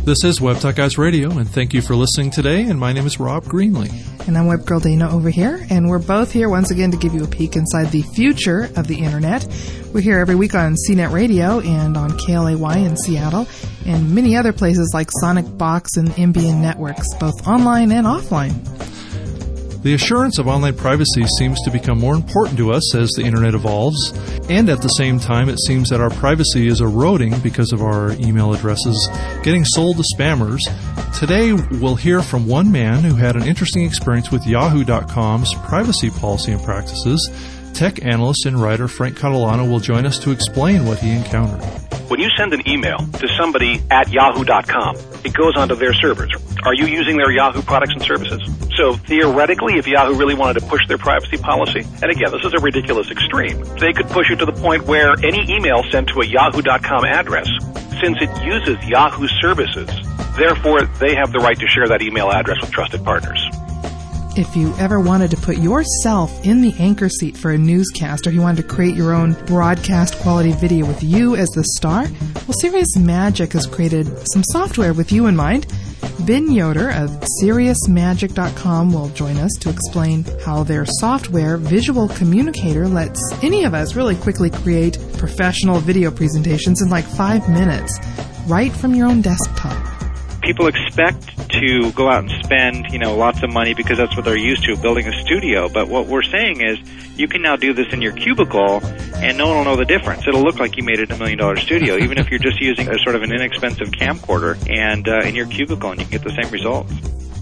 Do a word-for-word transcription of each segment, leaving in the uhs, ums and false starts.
This is Web Talk Guys Radio, and thank you for listening today, and my name is Rob Greenlee. And I'm Web Girl Dana over here, and we're both here once again to give you a peek inside the future of the Internet. We're here every week on C net Radio and on K L A Y in Seattle, and many other places like Sonic Box and Ambien Networks, both online and offline. The assurance of online privacy seems to become more important to us as the Internet evolves, and at the same time it seems that our privacy is eroding because of our email addresses getting sold to spammers. Today we'll hear from one man who had an interesting experience with Yahoo dot com's privacy policy and practices. Tech analyst and writer Frank Catalano will join us to explain what he encountered. When you send an email to somebody at Yahoo dot com, it goes onto their servers. Are you using their Yahoo products and services? So theoretically, if Yahoo really wanted to push their privacy policy, and again, this is a ridiculous extreme, they could push it to the point where any email sent to a Yahoo dot com address, since it uses Yahoo services, therefore they have the right to share that email address with trusted partners. If you ever wanted to put yourself in the anchor seat for a newscast, or if you wanted to create your own broadcast quality video with you as the star, well, Sirius Magic has created some software with you in mind. Ben Yoder of Sirius Magic dot com will join us to explain how their software, Visual Communicator, lets any of us really quickly create professional video presentations in like five minutes, right from your own desktop. People expect to go out and spend, you know, lots of money because that's what they're used to, building a studio. But what we're saying is you can now do this in your cubicle and no one will know the difference. It'll look like you made it a million dollar studio, even if you're just using a sort of an inexpensive camcorder and uh, in your cubicle, and you can get the same results.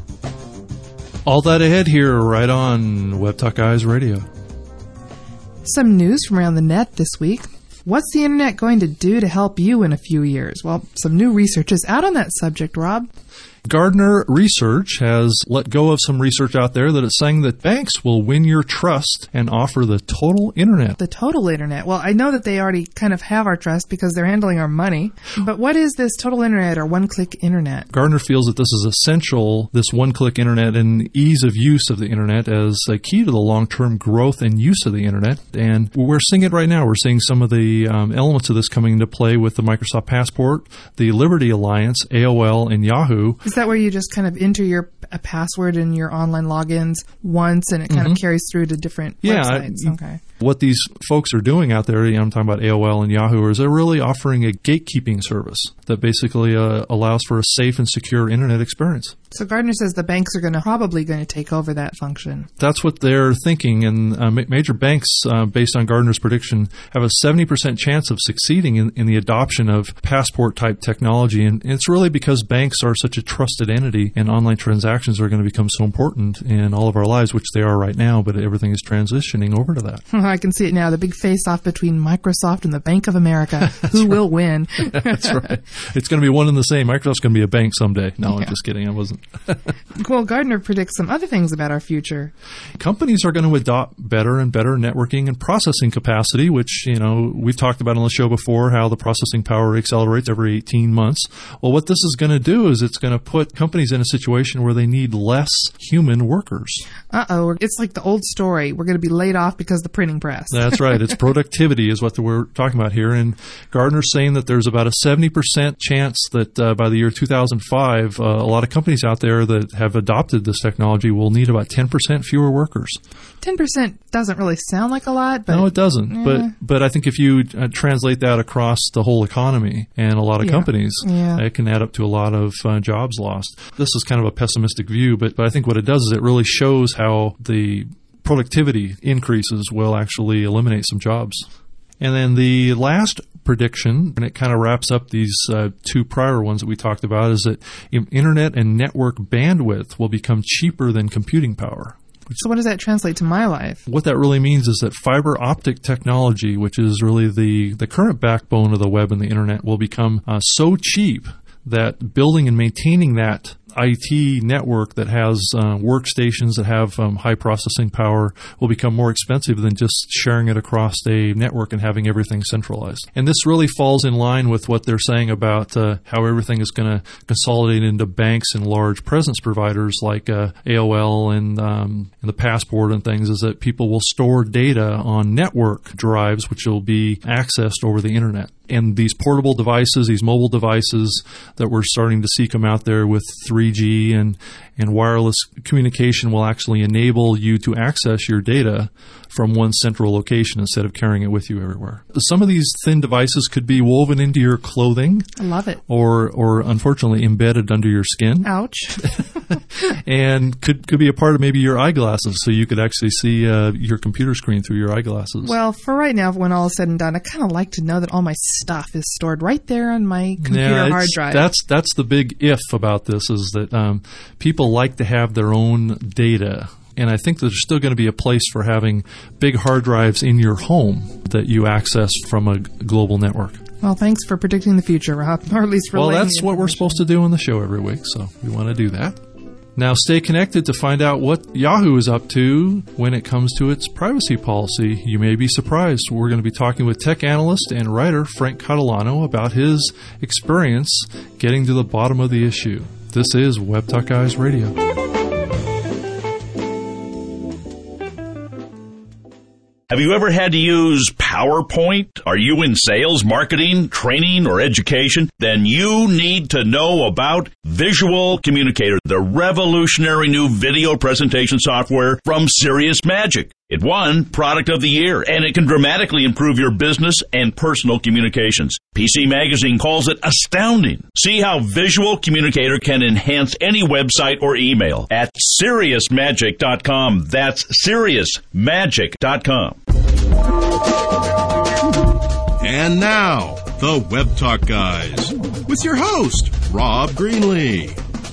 All that ahead here right on Web Talk Guys Radio. Some news from around the net this week. What's the Internet going to do to help you in a few years? Well, some new research is out on that subject, Rob. Gartner Research has let go of some research out there that it's saying that banks will win your trust and offer the total Internet. The total Internet. Well, I know that they already kind of have our trust because they're handling our money. But what is this total Internet or one-click Internet? Gartner feels that this is essential, this one-click Internet and ease of use of the Internet, as a key to the long-term growth and use of the Internet. And we're seeing it right now. We're seeing some of the um, elements of this coming into play with the Microsoft Passport, the Liberty Alliance, A O L, and Yahoo. Is that where you just kind of enter your a password in your online logins once and it kind mm-hmm. of carries through to different yeah, websites? I, okay. What these folks are doing out there, you know, I'm talking about A O L and Yahoo, is they're really offering a gatekeeping service that basically uh, allows for a safe and secure Internet experience. So Gartner says the banks are going to probably going to take over that function. That's what they're thinking, and uh, ma- major banks, uh, based on Gartner's prediction, have a seventy percent chance of succeeding in, in the adoption of passport-type technology, and it's really because banks are such a trusted entity, and online transactions are going to become so important in all of our lives, which they are right now, but everything is transitioning over to that. I can see it now, the big face-off between Microsoft and the Bank of America. Who right. will win? That's right. It's going to be one and the same. Microsoft's going to be a bank someday. No, yeah. I'm just kidding. I wasn't. Well, Gartner predicts some other things about our future. Companies are going to adopt better and better networking and processing capacity, which, you know, we've talked about on the show before, how the processing power accelerates every eighteen months. Well, what this is going to do is it's going to put companies in a situation where they need less human workers. Uh-oh. It's like the old story. We're going to be laid off because of the printing press. That's right. It's productivity is what we're talking about here. And Gartner's saying that there's about a seventy percent chance that uh, by the year two thousand five, uh, a lot of companies out there that have adopted this technology will need about ten percent fewer workers. ten percent doesn't really sound like a lot. But no, it doesn't. Eh. But but I think if you uh, translate that across the whole economy and a lot of yeah. companies, yeah. it can add up to a lot of uh, jobs lost. This is kind of a pessimistic view, but, but I think what it does is it really shows how the productivity increases will actually eliminate some jobs. And then the last prediction, and it kind of wraps up these uh, two prior ones that we talked about, is that internet and network bandwidth will become cheaper than computing power. So what does that translate to my life? What that really means is that fiber optic technology, which is really the, the current backbone of the web and the internet, will become uh, so cheap that building and maintaining that I T network that has uh, workstations that have um, high processing power will become more expensive than just sharing it across a network and having everything centralized. And this really falls in line with what they're saying about uh, how everything is going to consolidate into banks and large presence providers like uh, A O L and, um, and the Passport and things, is that people will store data on network drives which will be accessed over the internet. And these portable devices, these mobile devices that we're starting to see come out there with three G and, and wireless communication will actually enable you to access your data from one central location instead of carrying it with you everywhere. Some of these thin devices could be woven into your clothing. I love it. Or, or unfortunately, embedded under your skin. Ouch. And could could be a part of maybe your eyeglasses, so you could actually see uh, your computer screen through your eyeglasses. Well, for right now, when all is said and done, I kind of like to know that all my stuff is stored right there on my computer yeah, hard drive. That's that's the big if about this, is that um, people like to have their own data. And I think there's still going to be a place for having big hard drives in your home that you access from a global network. Well, thanks for predicting the future, Rob, or at least for Well, that's what we're supposed to do on the show every week, so we want to do that. Now, stay connected to find out what Yahoo is up to when it comes to its privacy policy. You may be surprised. We're going to be talking with tech analyst and writer Frank Catalano about his experience getting to the bottom of the issue. This is Web Talk Guys Radio. Have you ever had to use PowerPoint? Are you in sales, marketing, training, or education? Then you need to know about Visual Communicator, the revolutionary new video presentation software from Serious Magic. It won Product of the Year, and it can dramatically improve your business and personal communications. P C Magazine calls it astounding. See how Visual Communicator can enhance any website or email at Serious Magic dot com. That's Serious Magic dot com. And now, the Web Talk Guys, with your host, Rob Greenlee.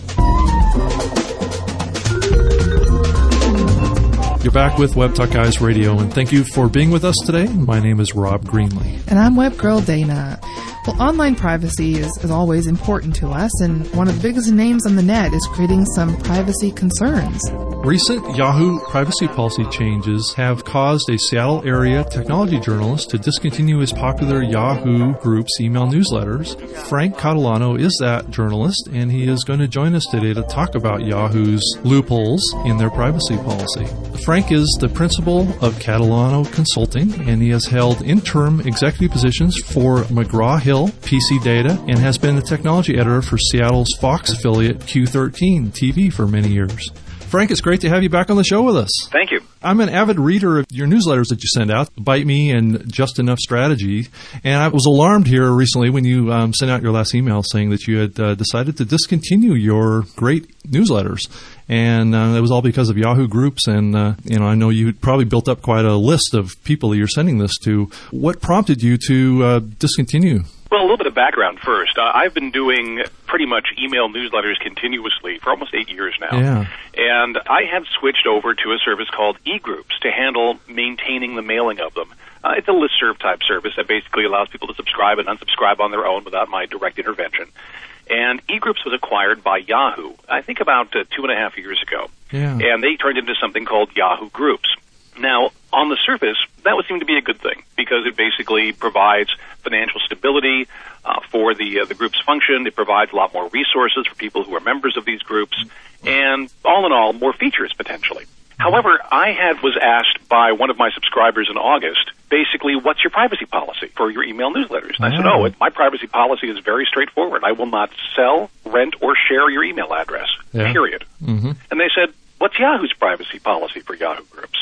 You're back with Web Talk Guys Radio, and thank you for being with us today. My name is Rob Greenlee. And I'm Web Girl Dana. Well, online privacy is, is always important to us, and one of the biggest names on the net is creating some privacy concerns. Recent Yahoo privacy policy changes have caused a Seattle area technology journalist to discontinue his popular Yahoo Group's email newsletters. Frank Catalano is that journalist, and he is going to join us today to talk about Yahoo's loopholes in their privacy policy. Frank is the principal of Catalano Consulting, and he has held interim executive positions for McGraw-Hill, P C Data, and has been the technology editor for Seattle's Fox affiliate Q thirteen T V for many years. Frank, it's great to have you back on the show with us. Thank you. I'm an avid reader of your newsletters that you send out, Bite Me and Just Enough Strategy, and I was alarmed here recently when you um, sent out your last email saying that you had uh, decided to discontinue your great newsletters. And uh, it was all because of Yahoo Groups, and uh, you know I know you had probably built up quite a list of people that you're sending this to. What prompted you to uh, discontinue? Well, a little bit of background first. Uh, I've been doing pretty much email newsletters continuously for almost eight years now. Yeah. And I had switched over to a service called eGroups to handle maintaining the mailing of them. Uh, it's a listserv type service that basically allows people to subscribe and unsubscribe on their own without my direct intervention. And eGroups was acquired by Yahoo, I think about uh, two and a half years ago. Yeah. And they turned into something called Yahoo Groups. Now, on the surface, that would seem to be a good thing because it basically provides financial stability uh, for the uh, the group's function. It provides a lot more resources for people who are members of these groups, and all in all, more features potentially. However, I had was asked by one of my subscribers in August, basically, what's your privacy policy for your email newsletters? And I said, oh, it, my privacy policy is very straightforward. I will not sell, rent, or share your email address, yeah. period. Mm-hmm. And they said, what's Yahoo's privacy policy for Yahoo Groups?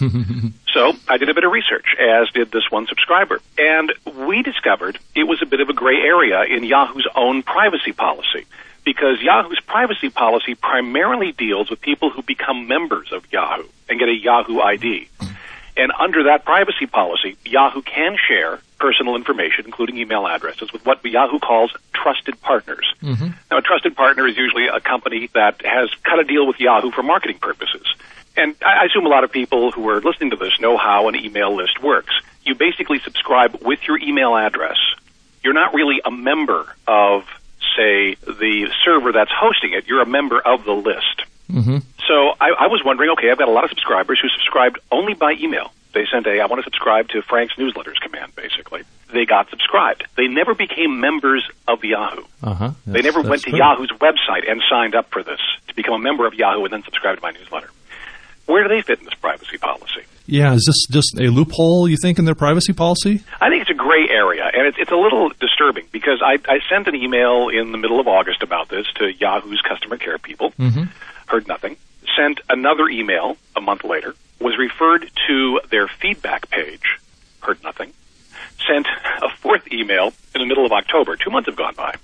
So I did a bit of research, as did this one subscriber. And we discovered it was a bit of a gray area in Yahoo's own privacy policy, because Yahoo's privacy policy primarily deals with people who become members of Yahoo and get a Yahoo I D. And under that privacy policy, Yahoo can share personal information, including email addresses, with what Yahoo calls trusted partners. Mm-hmm. Now, a trusted partner is usually a company that has cut a deal with Yahoo for marketing purposes. And I assume a lot of people who are listening to this know how an email list works. You basically subscribe with your email address. You're not really a member of, say, the server that's hosting it. You're a member of the list. Mm-hmm. So I, I was wondering, okay, I've got a lot of subscribers who subscribed only by email. They sent a, I want to subscribe to Frank's newsletters command, basically. They got subscribed. They never became members of Yahoo. Uh-huh. They never went to good. Yahoo's website and signed up for this to become a member of Yahoo and then subscribe to my newsletter. Where do they fit in this privacy policy? Yeah, is this just a loophole, you think, in their privacy policy? I think it's a gray gray area, and it's, it's a little disturbing because I, I sent an email in the middle of August about this to Yahoo's customer care people, Mm-hmm. heard nothing, sent another email a month later, was referred to their feedback page, heard nothing, sent a fourth email in the middle of October. Two months have gone by.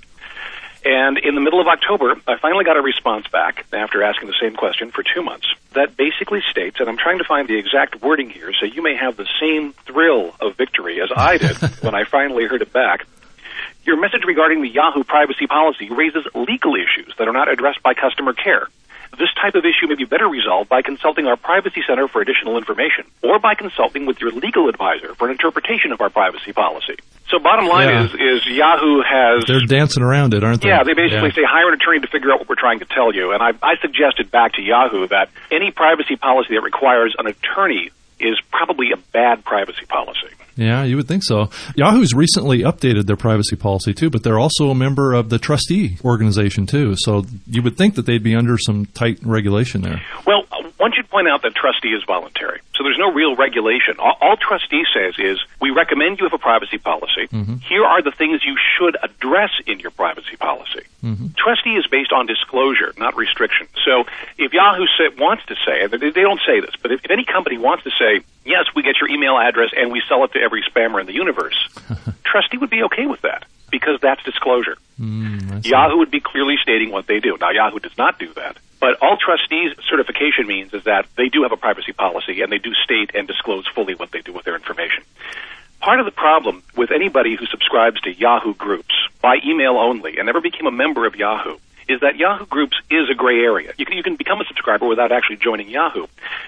And in the middle of October, I finally got a response back after asking the same question for two months that basically states, and I'm trying to find the exact wording here so you may have the same thrill of victory as I did when I finally heard it back. Your message regarding the Yahoo privacy policy raises legal issues that are not addressed by customer care. This type of issue may be better resolved by consulting our Privacy Center for additional information or by consulting with your legal advisor for an interpretation of our privacy policy. So bottom line Yeah. is, is Yahoo has... They're dancing around it, aren't they? Yeah, they basically Yeah. say hire an attorney to figure out what we're trying to tell you. And I, I suggested back to Yahoo that any privacy policy that requires an attorney is probably a bad privacy policy. Yeah, you would think so. Yahoo's recently updated their privacy policy, too, but they're also a member of the trustee organization, too. So you would think that they'd be under some tight regulation there. Well, one should point out that trustee is voluntary. So there's no real regulation. All, all trustee says is, we recommend you have a privacy policy. Mm-hmm. Here are the things you should address in your privacy policy. Mm-hmm. Trustee is based on disclosure, not restriction. So if Yahoo say, wants to say, they, they don't say this, but if, if any company wants to say, yes, we get your email address and we sell it to every spammer in the universe, trustee would be okay with that because that's disclosure. Mm, Yahoo would be clearly stating what they do. Now, Yahoo does not do that. But all trustees certification means is that they do have a privacy policy and they do state and disclose fully what they do with their information. Part of the problem with anybody who subscribes to Yahoo groups by email only and never became a member of Yahoo is that Yahoo groups is a gray area. You can, you can become a subscriber without actually joining Yahoo.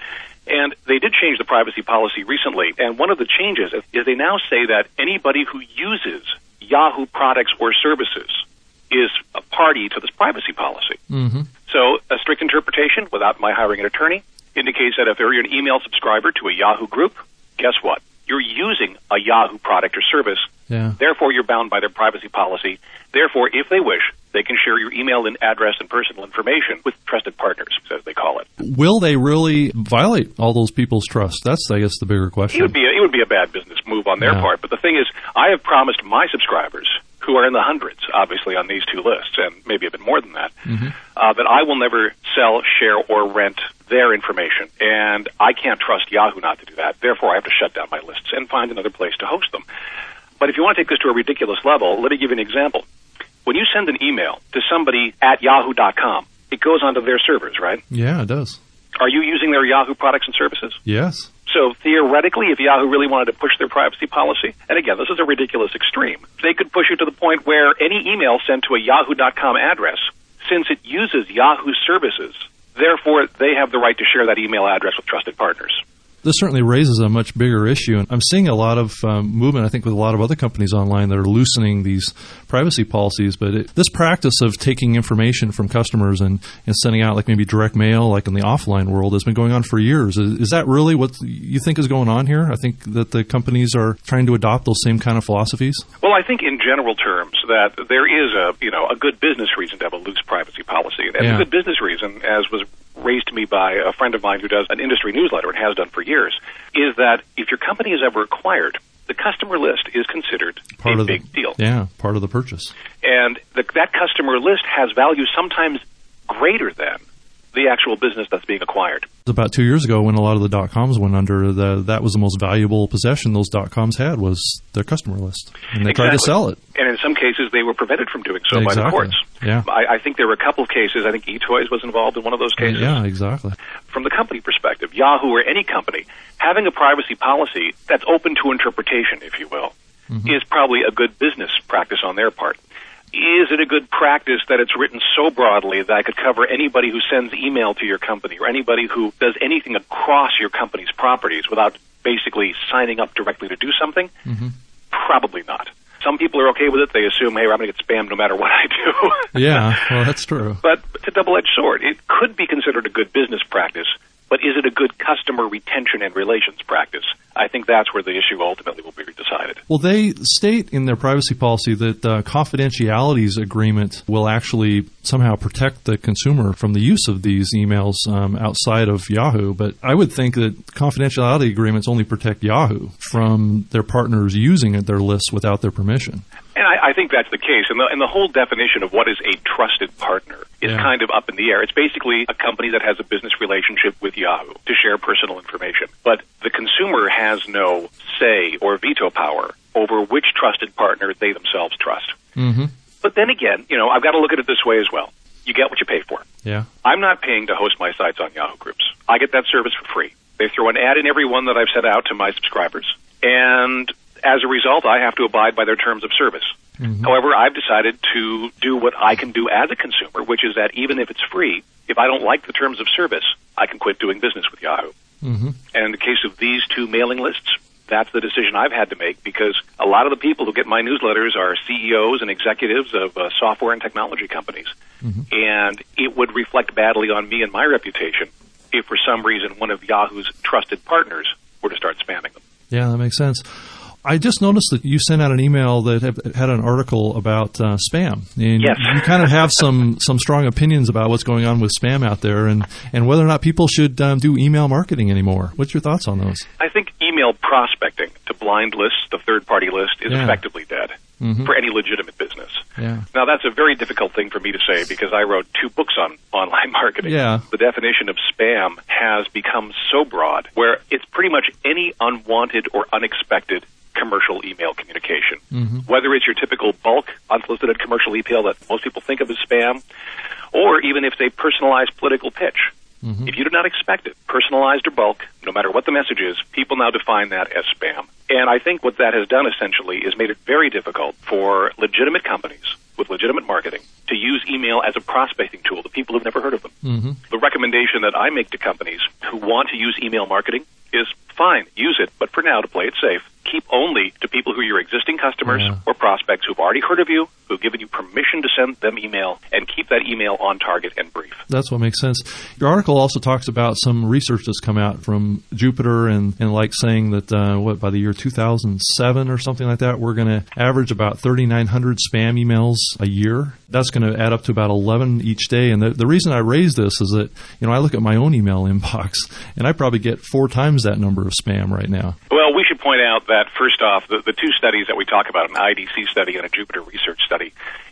And they did change the privacy policy recently, and one of the changes is they now say that anybody who uses Yahoo products or services is a party to this privacy policy. Mm-hmm. So a strict interpretation, without my hiring an attorney, indicates that if you're an email subscriber to a Yahoo group, guess what? You're using a Yahoo product or service. Yeah. Therefore, you're bound by their privacy policy. Therefore, if they wish, they can share your email and address and personal information with trusted partners, as they call it. Will they really violate all those people's trust? That's, I guess, the bigger question. It would be a, it would be a bad business move on their Yeah. part. But the thing is, I have promised my subscribers, who are in the hundreds, obviously, on these two lists, and maybe a bit more than that, Mm-hmm. uh, that I will never sell, share, or rent their information. And I can't trust Yahoo not to do that. Therefore, I have to shut down my lists and find another place to host them. But if you want to take this to a ridiculous level, let me give you an example. When you send an email to somebody at yahoo dot com, it goes onto their servers, right? Yeah, it does. Are you using their Yahoo products and services? Yes. So theoretically, if Yahoo really wanted to push their privacy policy, and again, this is a ridiculous extreme, they could push it to the point where any email sent to a yahoo dot com address, since it uses Yahoo services, therefore they have the right to share that email address with trusted partners. This certainly raises a much bigger issue. And I'm seeing a lot of um, movement, I think, with a lot of other companies online that are loosening these privacy policies. But it, this practice of taking information from customers and, and sending out like maybe direct mail, like in the offline world, has been going on for years. Is, is that really what you think is going on here? I think that the companies are trying to adopt those same kind of philosophies. Well, I think in general terms that there is a, you know, a good business reason to have a loose privacy policy. And Yeah. a good business reason, as was raised to me by a friend of mine who does an industry newsletter and has done for years, is that if your company is ever acquired, the customer list is considered Part a of big the, deal. Yeah, part of the purchase. And the, that customer list has value sometimes greater than the actual business that's being acquired. About two years ago, when a lot of the dot-coms went under, the, that was the most valuable possession those dot-coms had was their customer list. And they tried to Exactly. sell it. And in some cases, they were prevented from doing so by the Exactly. courts. Yeah. I, I think there were a couple of cases. I think eToys was involved in one of those cases. Yeah, exactly. From the company perspective, Yahoo or any company, having a privacy policy that's open to interpretation, if you will, Mm-hmm. is probably a good business practice on their part. Is it a good practice that it's written so broadly that I could cover anybody who sends email to your company or anybody who does anything across your company's properties without basically signing up directly to do something? Mm-hmm. Probably not. Some people are okay with it. They assume, hey, I'm going to get spammed no matter what I do. Yeah, well, that's true. But it's a double-edged sword. It could be considered a good business practice but is it a good customer retention and relations practice? I think that's where the issue ultimately will be decided. Well, they state in their privacy policy that uh, confidentialities agreement will actually somehow protect the consumer from the use of these emails um, outside of Yahoo. But I would think that confidentiality agreements only protect Yahoo from their partners using their lists without their permission. And I, I think that's the case. And the, and the whole definition of what is a trusted partner is yeah. kind of up in the air. It's basically a company that has a business relationship with Yahoo to share personal information. But the consumer has no say or veto power over which trusted partner they themselves trust. Mm-hmm. But then again, you know, I've got to look at it this way as well. You get what you pay for. Yeah. I'm not paying to host my sites on Yahoo Groups. I get that service for free. They throw an ad in every one that I've sent out to my subscribers. And as a result, I have to abide by their terms of service. Mm-hmm. However, I've decided to do what I can do as a consumer, which is that even if it's free, if I don't like the terms of service, I can quit doing business with Yahoo. Mm-hmm. And in the case of these two mailing lists, that's the decision I've had to make, because a lot of the people who get my newsletters are C E Os and executives of uh, software and technology companies. Mm-hmm. And it would reflect badly on me and my reputation if for some reason one of Yahoo's trusted partners were to start spamming them. Yeah, that makes sense. I just noticed that you sent out an email that had an article about uh, spam. And yes. you kind of have some, some strong opinions about what's going on with spam out there and, and whether or not people should um, do email marketing anymore. What's your thoughts on those? I think email prospecting to blind lists, the third-party list, is yeah. effectively dead mm-hmm. for any legitimate business. Yeah. Now, that's a very difficult thing for me to say because I wrote two books on online marketing. Yeah. The definition of spam has become so broad where it's pretty much any unwanted or unexpected commercial email communication. Mm-hmm. Whether it's your typical bulk, unsolicited commercial email that most people think of as spam, or even if it's a personalized political pitch. Mm-hmm. If you did not expect it, personalized or bulk, no matter what the message is, people now define that as spam. And I think what that has done essentially is made it very difficult for legitimate companies with legitimate marketing to use email as a prospecting tool to people who've never heard of them. Mm-hmm. The recommendation that I make to companies who want to use email marketing is fine, use it, but for now, to play it safe, keep only to people who are your existing customers yeah. or prospects who've already heard of you, who've given you permission to send them email, and keep that email on target and brief. That's what makes sense. Your article also talks about some research that's come out from Jupiter and, and like saying that, uh, what, by the year two thousand seven or something like that, we're going to average about thirty-nine hundred spam emails a year. That's going to add up to about eleven each day. And the, the reason I raise this is that, you know, I look at my own email inbox, and I probably get four times that number of spam right now. Well, we should point out that, first off, the, the two studies that we talk about, an I D C study and a Jupiter research study,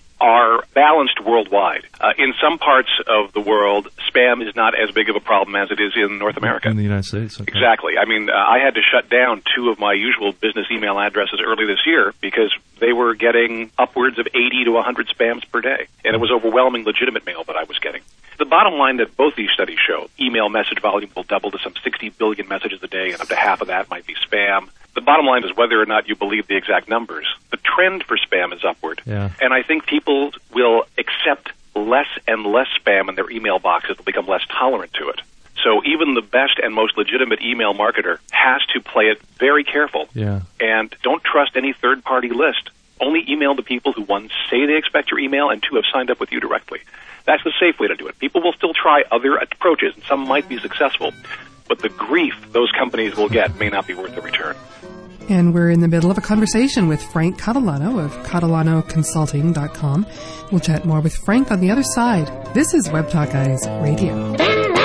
are balanced worldwide. Uh, in some parts of the world, spam is not as big of a problem as it is in North America. In the United States. Okay. Exactly. I mean, uh, I had to shut down two of my usual business email addresses early this year because they were getting upwards of eighty to one hundred spams per day, and it was overwhelming legitimate mail that I was getting. The bottom line that both these studies show, email message volume will double to some sixty billion messages a day, and up to half of that might be spam. The bottom line is whether or not you believe the exact numbers. The trend for spam is upward. Yeah. And I think people will accept less and less spam in their email boxes. They'll become less tolerant to it. So even the best and most legitimate email marketer has to play it very careful. Yeah. And don't trust any third-party list. Only email the people who, one, say they expect your email, and two, have signed up with you directly. That's the safe way to do it. People will still try other approaches, and some might be successful. But the grief those companies will get may not be worth the return. And we're in the middle of a conversation with Frank Catalano of Catalano Consulting dot com. We'll chat more with Frank on the other side. This is Web Talk Guys Radio.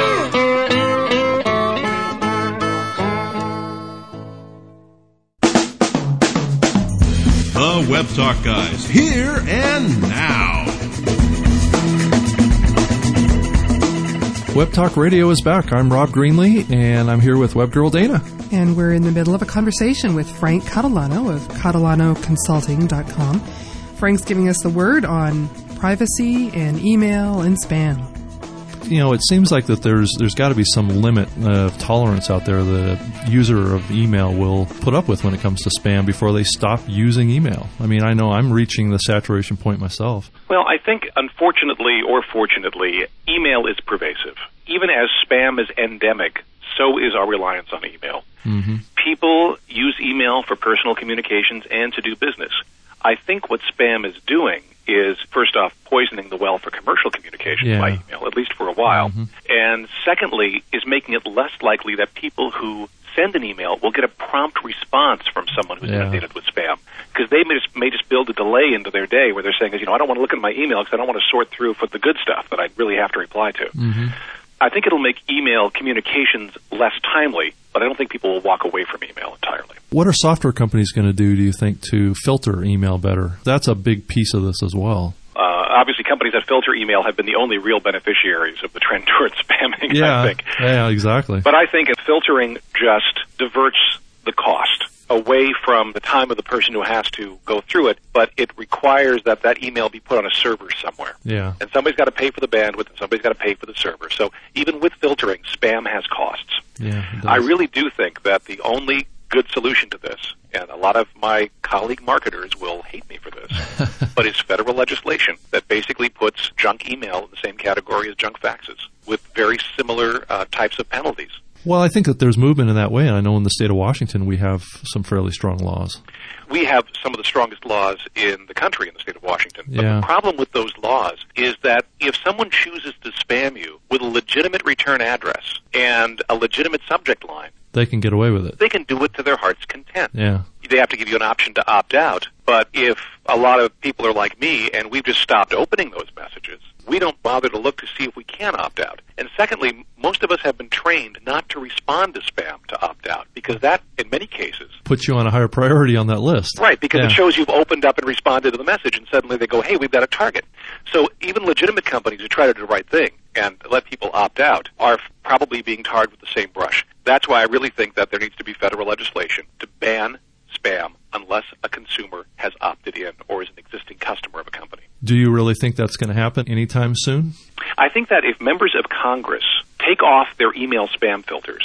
The Web Talk Guys, here and now. Web Talk Radio is back. I'm Rob Greenlee, and I'm here with Web Girl Dana. And we're in the middle of a conversation with Frank Catalano of Catalano Consulting dot com. Frank's giving us the word on privacy and email and spam. You know, it seems like that there's there's got to be some limit of tolerance out there that a user of email will put up with when it comes to spam before they stop using email. I mean, I know I'm reaching the saturation point myself. Well, I think, unfortunately or fortunately, email is pervasive. Even as spam is endemic, so is our reliance on email. Mm-hmm. People use email for personal communications and to do business. I think what spam is doing is, first off, poisoning the well for commercial communications Yeah. by email, at least for a while. Mm-hmm. And secondly, is making it less likely that people who send an email will get a prompt response from someone who's Yeah. inundated with spam. Because they may just, may just build a delay into their day where they're saying, you know, I don't want to look at my email because I don't want to sort through for the good stuff that I really have to reply to. Mm-hmm. I think it'll make email communications less timely, but I don't think people will walk away from email entirely. What are software companies going to do, do you think, to filter email better? That's a big piece of this as well. Uh, obviously, companies that filter email have been the only real beneficiaries of the trend towards spamming, Yeah, I think. yeah, exactly. But I think filtering just diverts the cost away from the time of the person who has to go through it, but it requires that that email be put on a server somewhere. Yeah. And somebody's got to pay for the bandwidth, and somebody's got to pay for the server. So even with filtering, spam has costs. Yeah, it does. I really do think that the only good solution to this, and a lot of my colleague marketers will hate me for this, but it's federal legislation that basically puts junk email in the same category as junk faxes with very similar uh, types of penalties. Well, I think that there's movement in that way, and I know in the state of Washington we have some fairly strong laws. We have some of the strongest laws in the country in the state of Washington. But Yeah. the problem with those laws is that if someone chooses to spam you with a legitimate return address and a legitimate subject line, They can get away with it. they can do it to their heart's content. Yeah. They have to give you an option to opt out. But if a lot of people are like me and we've just stopped opening those messages, we don't bother to look to see if we can opt out. And secondly, most of us have been trained not to respond to spam to opt out because that, in many cases, Puts you on a higher priority on that list. right, because Yeah. it shows you've opened up and responded to the message, and suddenly they go, hey, we've got a target. So even legitimate companies who try to do the right thing and let people opt out are f- probably being tarred with the same brush. That's why I really think that there needs to be federal legislation to ban spam unless a consumer has opted in or is an existing customer of a company. Do you really think that's going to happen anytime soon? I think that if members of Congress take off their email spam filters,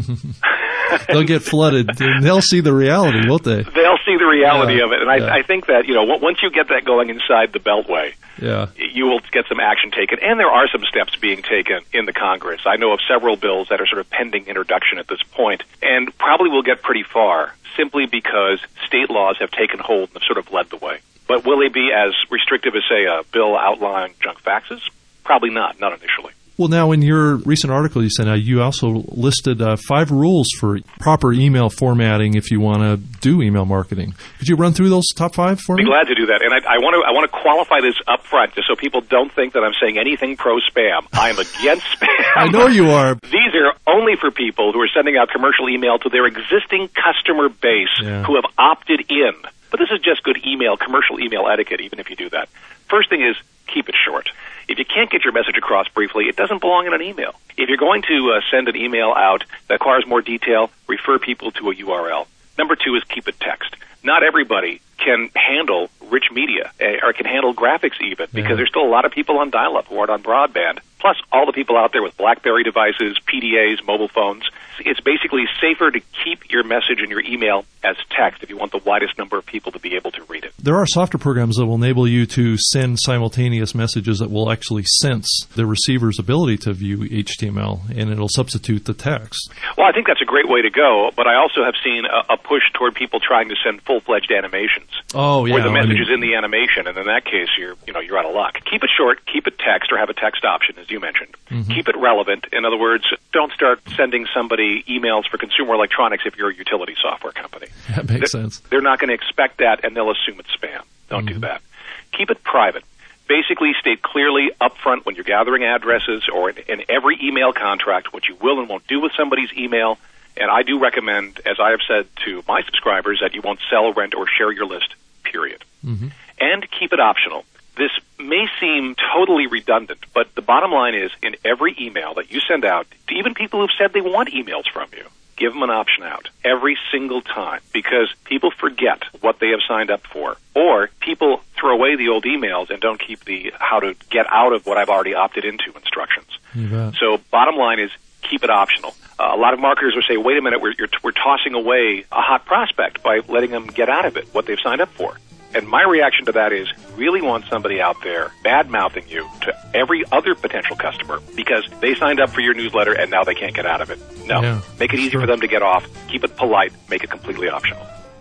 They'll get flooded, and they'll see the reality, won't they? they'll see the reality Yeah, of it. And I, yeah. I think that, you know, w- once you get that going inside the Beltway, Yeah. you will get some action taken, and there are some steps being taken in the Congress. I know of several bills that are sort of pending introduction at this point, and probably will get pretty far, simply because state laws have taken hold and have sort of led the way. But will they be as restrictive as, say, a bill outlawing junk faxes? Probably not, not initially. Well, now, in your recent article you sent out, you also listed uh, five rules for proper email formatting if you want to do email marketing. Could you run through those top five for I'd be me? glad to do that. And I, I want to I want to qualify this up front just so people don't think that I'm saying anything pro-spam. I am against spam. I know you are. These are only for people who are sending out commercial email to their existing customer base Yeah. who have opted in. But this is just good email, commercial email etiquette, even if you do that. First thing is, keep it short. If you can't get your message across briefly, it doesn't belong in an email. If you're going to uh, send an email out that requires more detail, refer people to a U R L. Number two is keep it text. Not everybody can handle rich media uh, or can handle graphics even because Yeah. there's still a lot of people on dial-up who aren't on broadband. Plus, all the people out there with BlackBerry devices, P D As, mobile phones. It's basically safer to keep your message and your email as text if you want the widest number of people to be able to read it. There are software programs that will enable you to send simultaneous messages that will actually sense the receiver's ability to view H T M L, and it'll substitute the text. Well, I think that's a great way to go, but I also have seen a, a push toward people trying to send full-fledged animations. Oh, yeah. Where the I message mean- is in the animation, and in that case, you're you know you're out of luck. Keep it short, keep it text, or have a text option, as you mentioned. Mm-hmm. Keep it relevant. In other words, don't start sending somebody emails for consumer electronics if you're a utility software company. That makes They're- sense. They're not going to expect that, and they'll assume it's spam. Don't do that. Keep it private. Basically, state clearly upfront when you're gathering addresses or in, in every email contract what you will and won't do with somebody's email. And I do recommend, as I have said to my subscribers, that you won't sell, rent, or share your list, period. Mm-hmm. And keep it optional. This may seem totally redundant, but the bottom line is in every email that you send out, to even people who've said they want emails from you, give them an option out every single time because people forget what they have signed up for. Or people throw away the old emails and don't keep the how to get out of what I've already opted into instructions. You bet. So bottom line is keep it optional. Uh, a lot of marketers will say, wait a minute, we're, you're, we're tossing away a hot prospect by letting them get out of it, what they've signed up for. And my reaction to that is really want somebody out there bad-mouthing you to every other potential customer because they signed up for your newsletter and now they can't get out of it. No. Yeah, Make it easy sure. for them to get off. Keep it polite. Make it completely optional.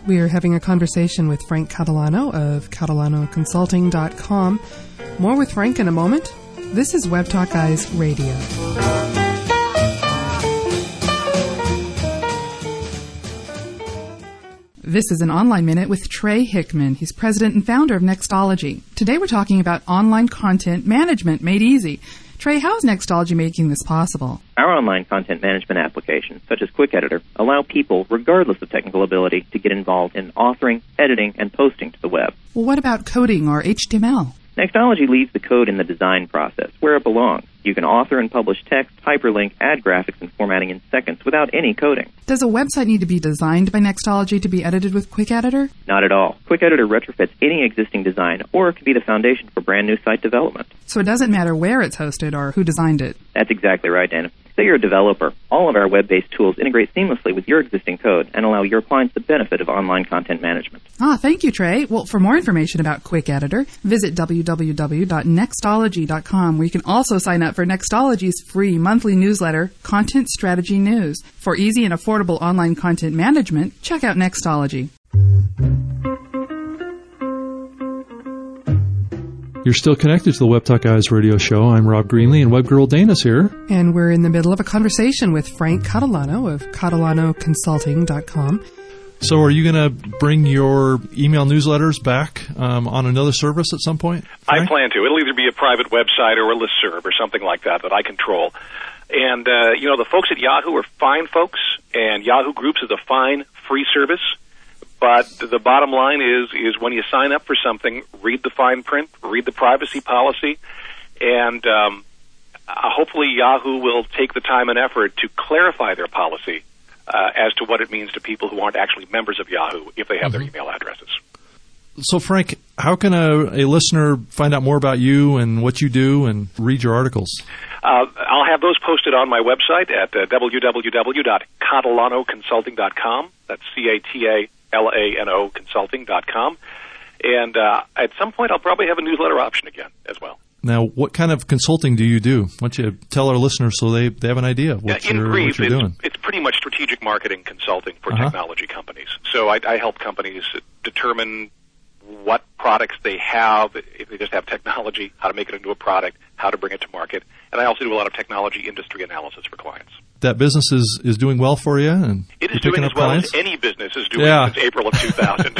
We are having a conversation with Frank Catalano of Catalano Consulting dot com. More with Frank in a moment. This is Web Talk Guys Radio. This is an Online Minute with Trey Hickman. He's president and founder of Nextology. Today we're talking about online content management made easy. Trey, how is Nextology making this possible? Our online content management applications, such as Quick Editor, allow people, regardless of technical ability, to get involved in authoring, editing, and posting to the web. Well, what about coding or H T M L? Nextology leaves the code in the design process, where it belongs. You can author and publish text, hyperlink, add graphics, and formatting in seconds without any coding. Does a website need to be designed by Nextology to be edited with Quick Editor? Not at all. Quick Editor retrofits any existing design, or it can be the foundation for brand new site development. So it doesn't matter where it's hosted or who designed it? That's exactly right, Dana. Say you're a developer. All of our web-based tools integrate seamlessly with your existing code and allow your clients the benefit of online content management. Ah, thank you, Trey. Well, for more information about Quick Editor, visit w w w dot nextology dot com, where you can also sign up for Nextology's free monthly newsletter, Content Strategy News. For easy and affordable online content management, check out Nextology. You're still connected to the Web Talk Guys radio show. I'm Rob Greenlee, and Web Girl Dana's here. And we're in the middle of a conversation with Frank Catalano of Catalano Consulting dot com. So are you going to bring your email newsletters back um, on another service at some point, Frank? I plan to. It'll either be a private website or a listserv or something like that that I control. And, uh, you know, the folks at Yahoo are fine folks, and Yahoo Groups is a fine free service. But the bottom line is, is when you sign up for something, read the fine print, read the privacy policy, and um, uh, hopefully Yahoo will take the time and effort to clarify their policy uh, as to what it means to people who aren't actually members of Yahoo if they have mm-hmm. their email addresses. So, Frank, how can a, a listener find out more about you and what you do and read your articles? Uh, I'll have those posted on my website at uh, w w w dot catalano consulting dot com. That's C A T A L A N O consulting dot com. And uh, at some point, I'll probably have a newsletter option again as well. Now, what kind of consulting do you do? Why don't you tell our listeners so they, they have an idea of what, yeah, in you're, brief, what you're it's, doing? It's pretty much strategic marketing consulting for uh-huh. technology companies. So I, I help companies determine what products they have, if they just have technology, how to make it into a product, how to bring it to market. And I also do a lot of technology industry analysis for clients. That business is, is doing well for you? And it is doing as well clients? as any business is doing yeah. since April of two thousand.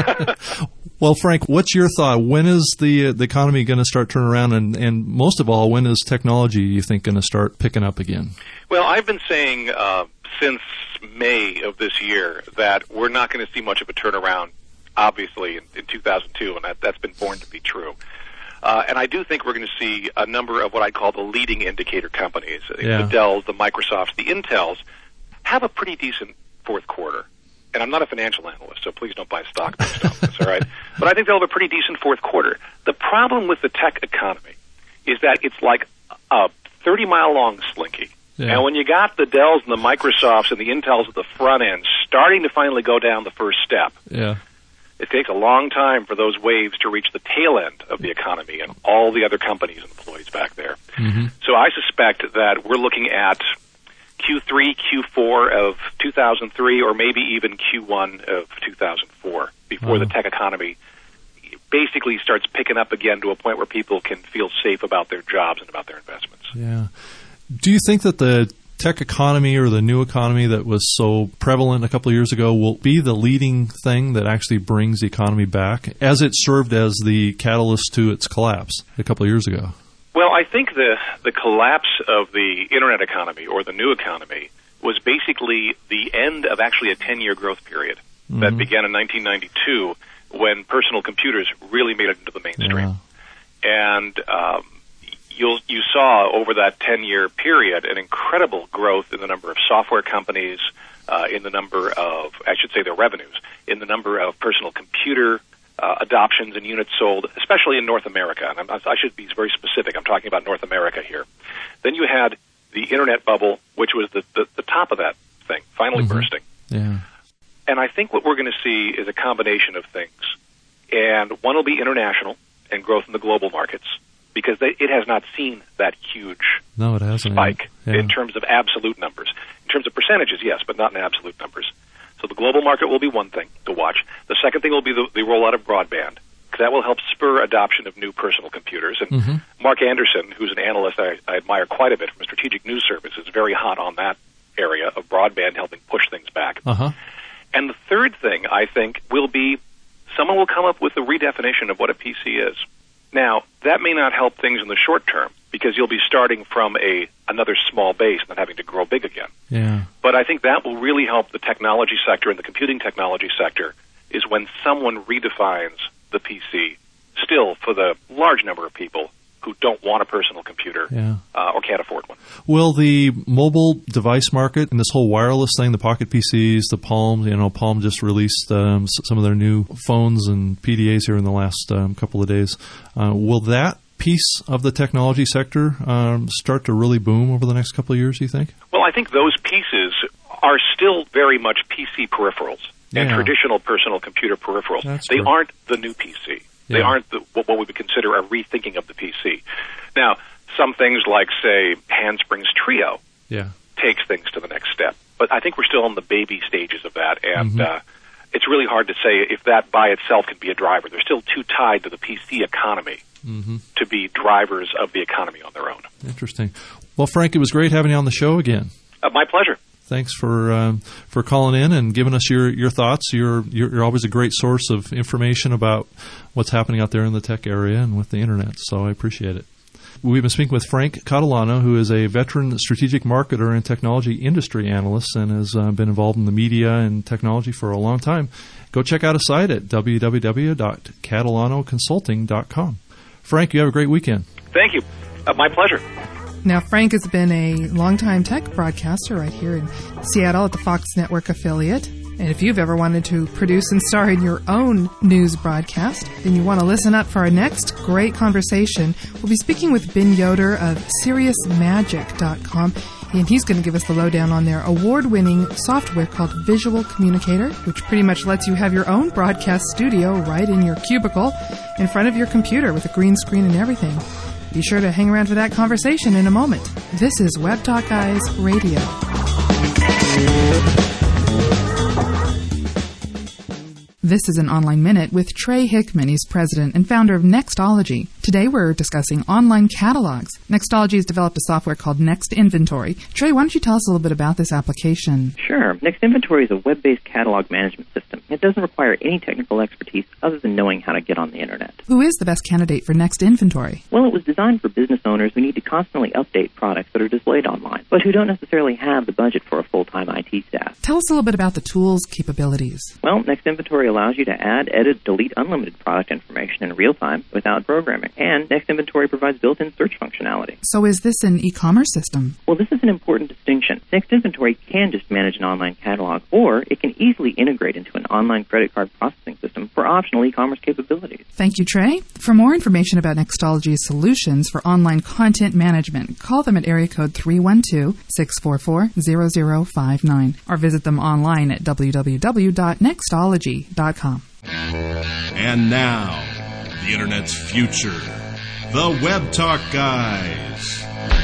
Well, Frank, what's your thought? When is the uh, the economy going to start turning around? And, and most of all, when is technology, you think, going to start picking up again? Well, I've been saying uh, since May of this year that we're not going to see much of a turnaround, obviously, in, in two thousand two, and that, that's been born to be true. Uh, and I do think we're going to see a number of what I call the leading indicator companies, yeah. the Dells, the Microsofts, the Intels, have a pretty decent fourth quarter. And I'm not a financial analyst, so please don't buy stock based on this, all right? But I think they'll have a pretty decent fourth quarter. The problem with the tech economy is that it's like a thirty-mile-long slinky. Yeah. And when you got the Dells and the Microsofts and the Intels at the front end starting to finally go down the first step, yeah. it takes a long time for those waves to reach the tail end of the economy and all the other companies and employees back there. Mm-hmm. So I suspect that we're looking at Q three, Q four of two thousand three, or maybe even Q one of two thousand four before uh-huh. the tech economy basically starts picking up again to a point where people can feel safe about their jobs and about their investments. Yeah. Do you think that the tech economy or the new economy that was so prevalent a couple of years ago will be the leading thing that actually brings the economy back, as it served as the catalyst to its collapse a couple of years ago? Well, I think the, the collapse of the internet economy or the new economy was basically the end of actually a ten-year growth period mm-hmm. that began in nineteen ninety-two when personal computers really made it into the mainstream. Yeah. And um, you'll, you saw over that ten-year period an incredible growth in the number of software companies, uh, in the number of, I should say their revenues, in the number of personal computer Uh, adoptions and units sold, especially in North America. And I'm, I should be very specific. I'm talking about North America here. Then you had the internet bubble, which was the, the, the top of that thing, finally mm-hmm. bursting. Yeah. And I think what we're going to see is a combination of things. And one will be international and growth in the global markets, because they, it has not seen that huge no, it hasn't. spike Yeah. in terms of absolute numbers. In terms of percentages, yes, but not in absolute numbers. So the global market will be one thing to watch. The second thing will be the, the rollout of broadband, because that will help spur adoption of new personal computers. And mm-hmm. Mark Anderson, who's an analyst I, I admire quite a bit from Strategic News Service, is very hot on that area of broadband helping push things back. Uh-huh. And the third thing, I think, will be someone will come up with a redefinition of what a P C is. Now, that may not help things in the short term, because you'll be starting from a another small base and then having to grow big again. Yeah. But I think that will really help the technology sector and the computing technology sector, is when someone redefines the P C, still for the large number of people who don't want a personal computer yeah. uh, or can't afford one. Will the mobile device market and this whole wireless thing, the Pocket P Cs, the Palm, you know, Palm just released um, some of their new phones and P D As here in the last um, couple of days. Uh, will that piece of the technology sector um, start to really boom over the next couple of years, do you think? Well, I think those pieces are still very much P C peripherals and yeah. traditional personal computer peripherals. That's they true. aren't the new P C. They Yeah. aren't the, what, what we would consider a rethinking of the P C. Now, some things like, say, Handspring's Trio Yeah. takes things to the next step. But I think we're still in the baby stages of that, and Mm-hmm. uh, it's really hard to say if that by itself can be a driver. They're still too tied to the P C economy Mm-hmm. to be drivers of the economy on their own. Interesting. Well, Frank, it was great having you on the show again. Uh, my pleasure. Thanks for um, for calling in and giving us your, your thoughts. You're, you're you're always a great source of information about what's happening out there in the tech area and with the internet, so I appreciate it. We've been speaking with Frank Catalano, who is a veteran strategic marketer and technology industry analyst and has uh, been involved in the media and technology for a long time. Go check out his site at w w w dot catalano consulting dot com. Frank, you have a great weekend. Thank you. Uh, my pleasure. Now, Frank has been a longtime tech broadcaster right here in Seattle at the Fox Network affiliate. And if you've ever wanted to produce and star in your own news broadcast, then you want to listen up for our next great conversation. We'll be speaking with Ben Yoder of Sirius Magic dot com, and he's going to give us the lowdown on their award-winning software called Visual Communicator, which pretty much lets you have your own broadcast studio right in your cubicle in front of your computer with a green screen and everything. Be sure to hang around for that conversation in a moment. This is Web Talk Guys Radio. This is an Online Minute with Trey Hickman. He's president and founder of Nextology. Today we're discussing online catalogs. Nextology has developed a software called Next Inventory. Trey, why don't you tell us a little bit about this application? Sure. Next Inventory is a web-based catalog management system. It doesn't require any technical expertise other than knowing how to get on the Internet. Who is the best candidate for Next Inventory? Well, it was designed for business owners who need to constantly update products that are displayed online, but who don't necessarily have the budget for a full-time I T staff. Tell us a little bit about the tool's capabilities. Well, Next Inventory allows you to add, edit, delete unlimited product information in real time without programming. And Next Inventory provides built-in search functionality. So is this an e-commerce system? Well, this is an important distinction. Next Inventory can just manage an online catalog, or it can easily integrate into an online credit card processing system for optional e-commerce capabilities. Thank you, Trey. For more information about Nextology's solutions for online content management, call them at area code three one two, six four four, zero zero five nine or visit them online at w w w dot nextology dot com. And now, the Internet's future, the Web Talk Guys.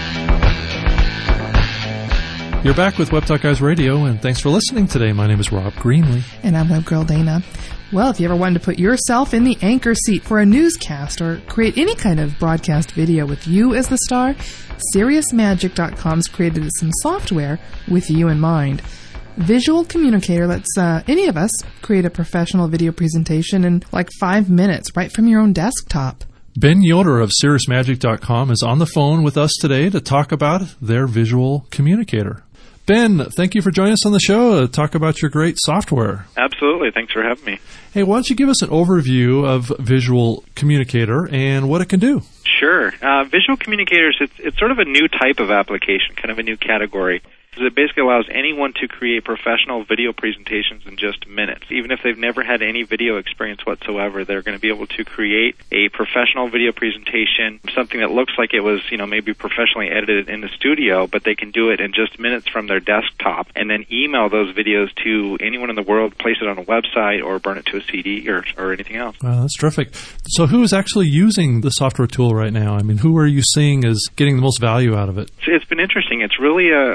You're back with Web Talk Guys Radio, and thanks for listening today. My name is Rob Greenlee. And I'm Web Girl Dana. Well, if you ever wanted to put yourself in the anchor seat for a newscast or create any kind of broadcast video with you as the star, Sirius Magic dot com's created some software with you in mind. Visual Communicator lets uh, any of us create a professional video presentation in like five minutes right from your own desktop. Ben Yoder of Sirius Magic dot com is on the phone with us today to talk about their Visual Communicator. Ben, thank you for joining us on the show to talk about your great software. Absolutely. Thanks for having me. Hey, why don't you give us an overview of Visual Communicator and what it can do? Sure. Uh, Visual Communicators, it's, it's sort of a new type of application, kind of a new category. It basically allows anyone to create professional video presentations in just minutes. Even if they've never had any video experience whatsoever, they're going to be able to create a professional video presentation, something that looks like it was, you know, maybe professionally edited in the studio, but they can do it in just minutes from their desktop and then email those videos to anyone in the world, place it on a website, or burn it to a C D or, or anything else. Wow, that's terrific. So who is actually using the software tool right now? I mean, who are you seeing is getting the most value out of it? It's been interesting. It's really uh, across